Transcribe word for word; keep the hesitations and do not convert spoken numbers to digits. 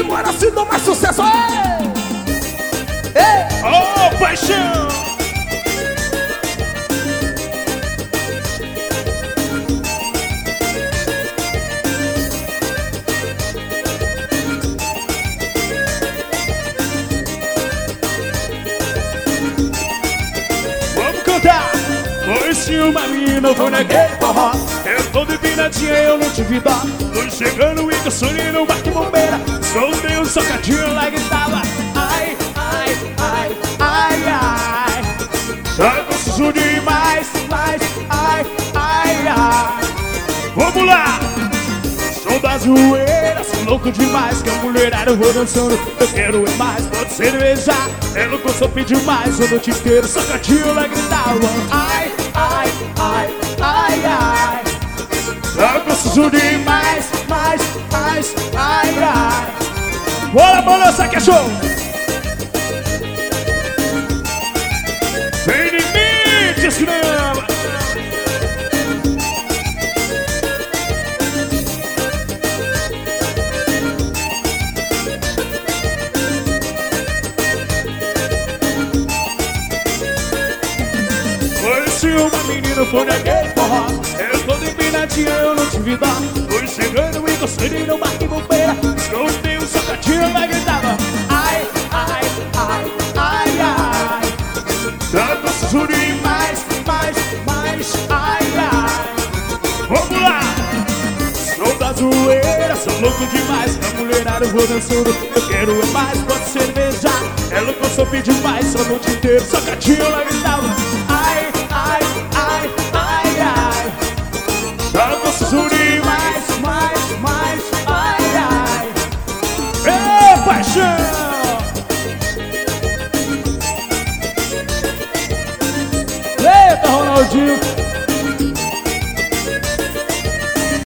Agora se dá mais sucesso, ei! Ei! Oh, paixão! Vamos cantar! Conheci uma menina, foi naquele forró. Eu tô de pinadinha, eu não tive dó. Tô chegando e caçando no barco bombeira. Soltei um socadinho lá que tava. Ai, ai, ai, ai, ai. Tá gostoso demais, mais, ai, ai, ai. Vamos lá! Sou da zoeira, sou louco demais. Que a mulherada eu vou dançando. Eu quero é mais, pode cerveja. Ela gostou, pediu mais. A noite inteira, socadinho lá gritava. Ai, ai, ai, ai, ai. Tá gostoso demais, mais, mais, ai, ai. Bora, balança que é show! Sem limites, caramba! Conheci uma menina, foi naquele forró. Eu tô de pinadinha, eu não tive dó. Fui chegando e gostei no barco bombeira. Escondei um socadinho, lá gritava. Ai, ai, ai, ai, ai. Tá gostoso demais, mais, mais, ai, ai. Vamos lá! Sou da zoeira, sou louco demais. A mulherada eu vou dançando. Eu quero é mais, pode cerveja. Ela gostou, pediu mais. A noite inteira, socadinho, lá gritava. Ai, ai, ai, ai, ai. Tá gostoso demais, mais, mais, ai, ai. Ê, paixão! Eita, Ronaldinho!